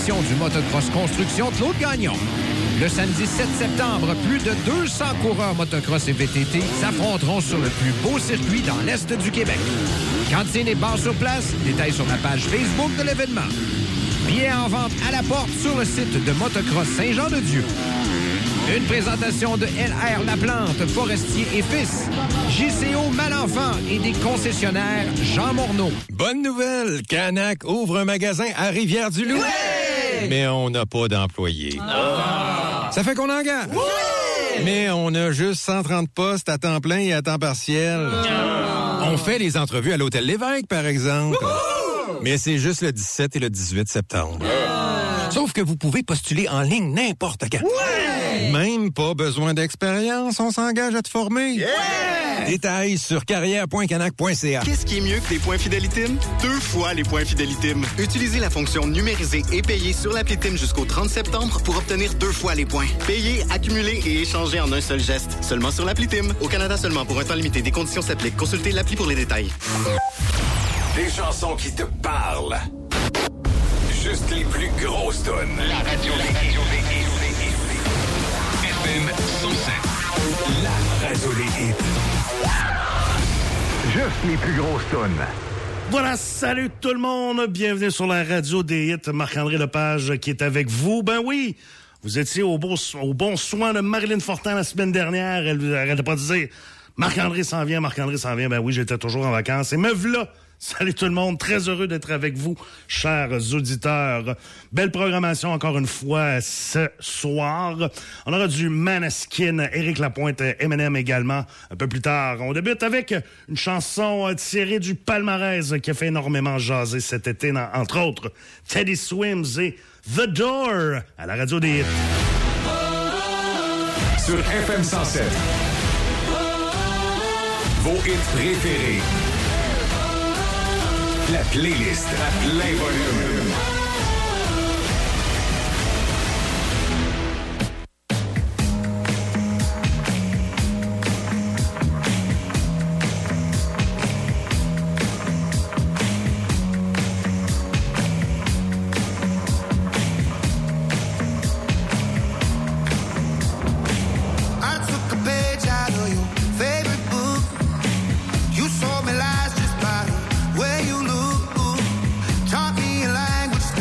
édition du Motocross Construction Claude Gagnon. Le samedi 7 septembre, plus de 200 coureurs motocross et VTT s'affronteront sur le plus beau circuit dans l'Est du Québec. Cantine et bar sur place, détails sur la page Facebook de l'événement. Billets en vente à la porte sur le site de Motocross Saint-Jean-de-Dieu. Une présentation de LR Laplante, Forestier et Fils, JCO Malenfant et des concessionnaires Jean Morneau. Bonne nouvelle! Canac ouvre un magasin à Rivière-du-Loup. Ouais! Mais on n'a pas d'employés. Ça fait qu'on engage. Ouais! Mais on a juste 130 postes à temps plein et à temps partiel. On fait les entrevues à l'Hôtel L'Évêque, par exemple. Mais c'est juste le 17 et le 18 septembre. Sauf que vous pouvez postuler en ligne n'importe quand. Ouais! Même pas besoin d'expérience, on s'engage à te former. Yeah! Détails sur carrière.canac.ca. Qu'est-ce qui est mieux que des points Fidelitim? 2 fois les points Fidelitim. Utilisez la fonction numérisée et payée sur l'appli Tim jusqu'au 30 septembre pour obtenir 2 fois les points. Payer, accumuler et échanger en un seul geste. Seulement sur l'appli Tim. Au Canada seulement pour un temps limité. Des conditions s'appliquent. Consultez l'appli pour les détails. Des chansons qui te parlent. Juste les plus grosses tonnes. La radio FM 107. La radio des hits. Juste les plus grosses tonnes. Voilà, salut tout le monde. Bienvenue sur la radio des hits. Marc-André Lepage qui est avec vous. Ben oui, vous étiez au bon soin de Marilyn Fortin la semaine dernière. Elle n'arrêtait pas de dire Marc-André s'en vient, Marc-André s'en vient. Ben oui, j'étais toujours en vacances. Et me voilà. Salut tout le monde, très heureux d'être avec vous, chers auditeurs. Belle programmation encore une fois ce soir. On aura du Maneskin, Éric Lapointe, Eminem également un peu plus tard. On débute avec une chanson tirée du palmarès qui a fait énormément jaser cet été, entre autres Teddy Swims et The Door à la radio des hits. Sur FM 107. Vos hits préférés. La playlist à plein volume. Taught me a language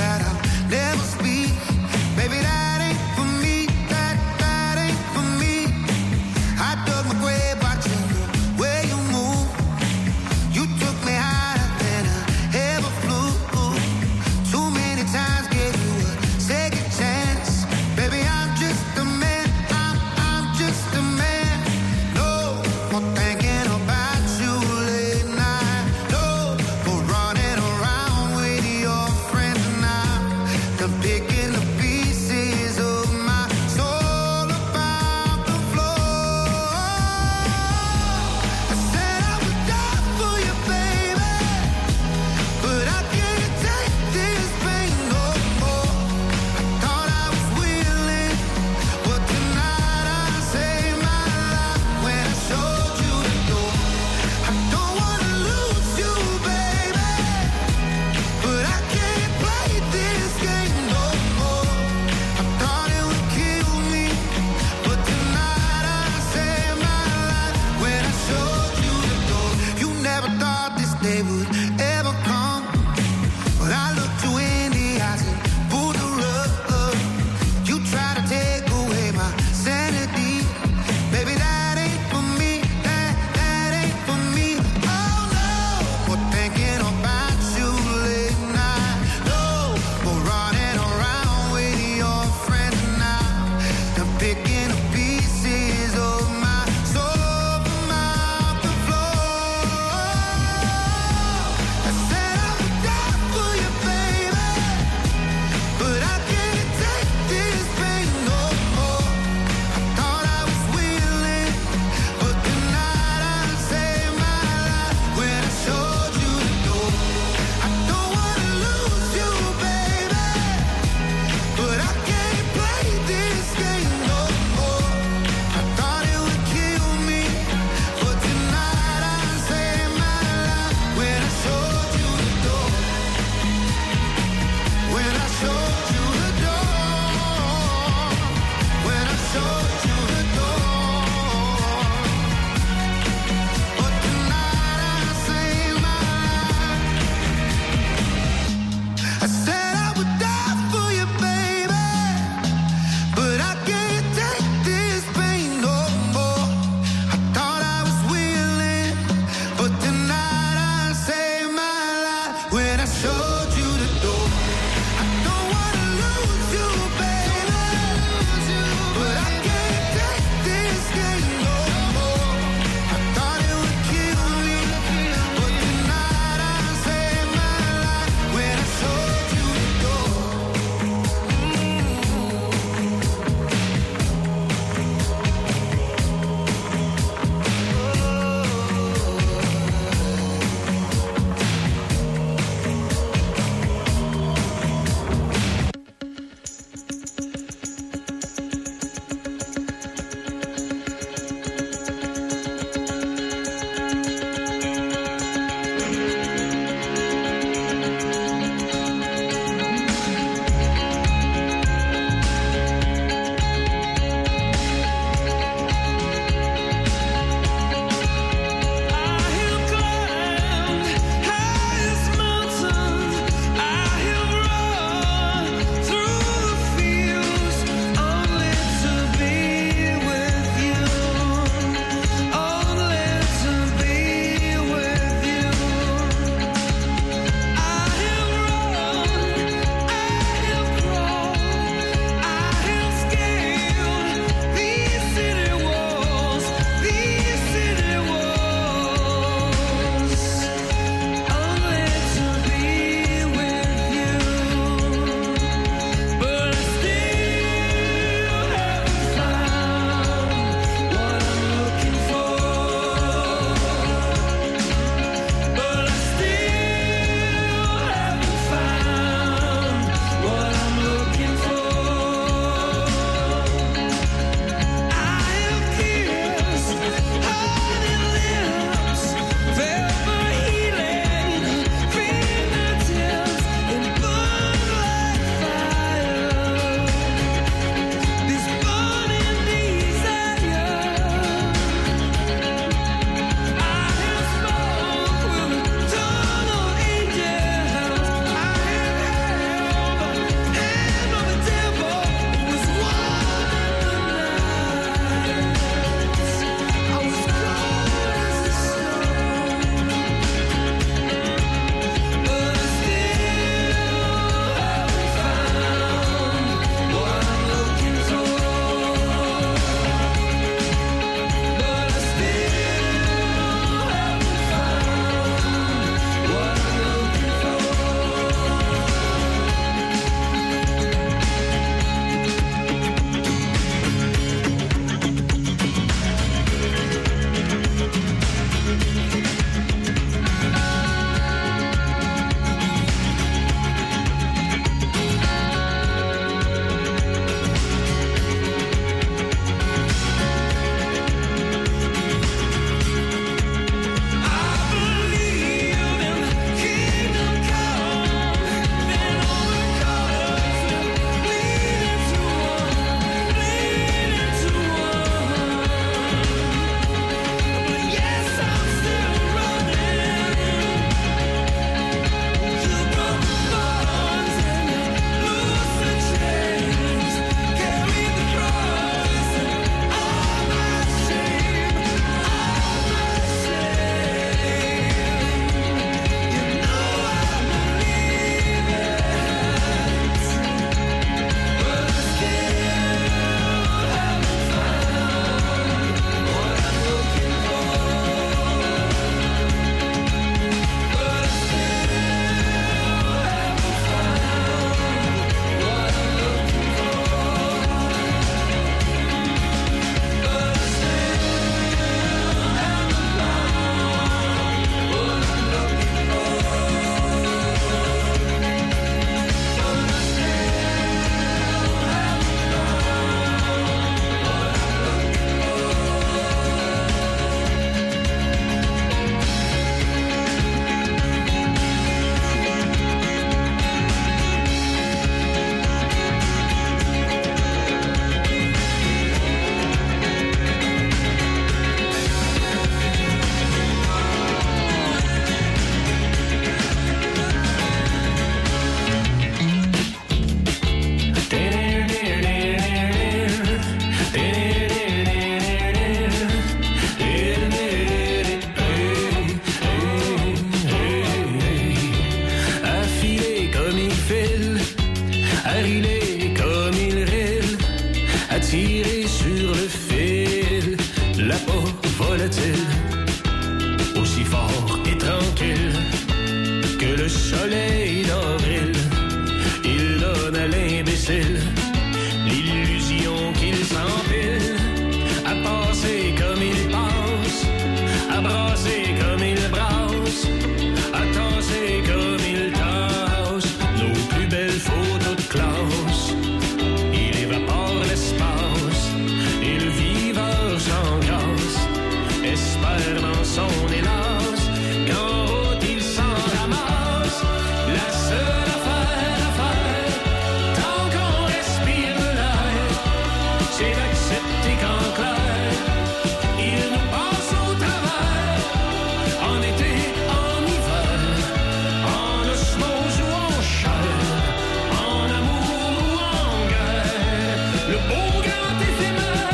il est comme il rêve, attiré sur le fil, la peau volatile, aussi fort et tranquille que le soleil d'avril. Il donne à l'imbécile l'illusion qu'il s'empile, à passer comme il passe, à brasser comme il brasse, à tasser comme il tasse nos plus belles photos de classe. Il évapore l'espace et le viveur sans grâce espère dans son hélas qu'en route il s'en ramasse. La seule affaire à faire tant qu'on respire de l'air, c'est d'accepter qu'en clair il nous passe au travers, en été, en hiver, en osmose ou en chair, en amour ou en guerre, le beau grand éphémère.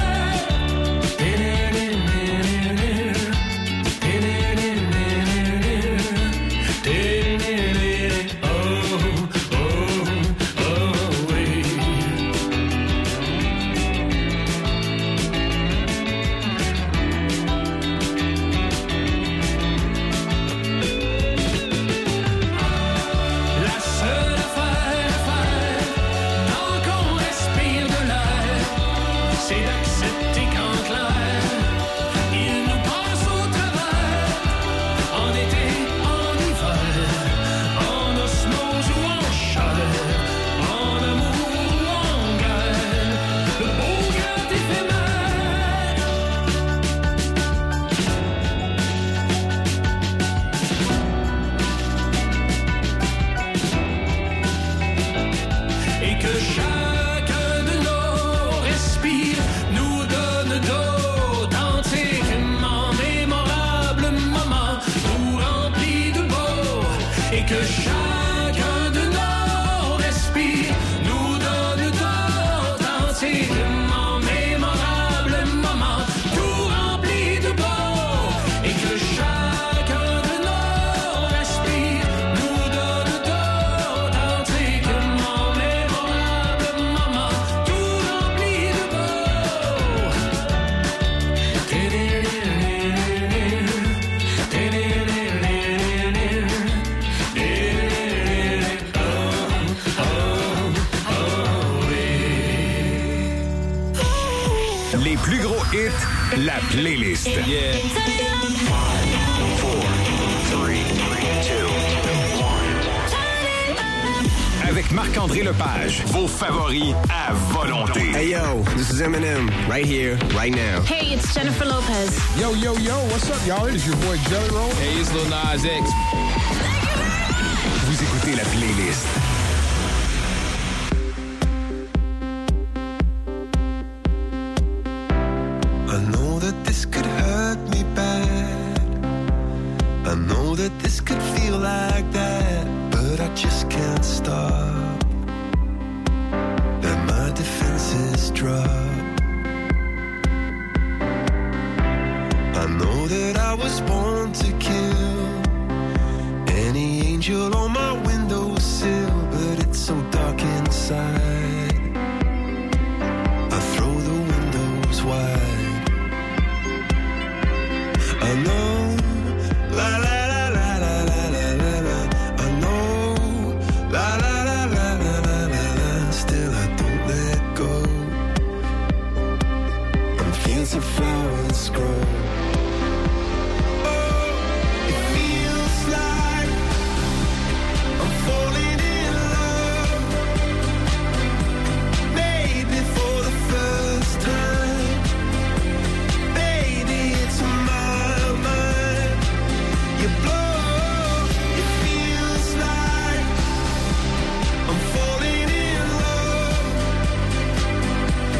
La seule affaire à faire tant qu'on respire de l'air, c'est d'accepter qu'en clair il nous passe au travers, en été, en hiver, en osmose ou en chair, en amour ou en guerre, le beau grand éphémère. Et que chacun de nos respires nous donne d'authentiquement mémorables moments tout remplis de beau. Et que chacun de nos respires nous donne d'authentiquement mémorables moments tout remplis de beau. Et que chacun de nos respires nous donne d'authentiquement mémorables moments tout remplis de beau. Les plus gros hits, la playlist. Yeah. 5, 4, 3, 2, 1. Avec Marc-André Lepage, vos favoris à volonté. Hey yo, this is Eminem, right here, right now. Hey, it's Jennifer Lopez. Yo, what's up, y'all? It is your boy Jelly Roll. Hey, it's Lil Nas X. Vous écoutez la playlist. I know that this could hurt me bad. I know that this could feel like that, but I just can't stop. Let my defenses drop. I know that I was born to kill any angel on my windowsill, but it's so dark inside.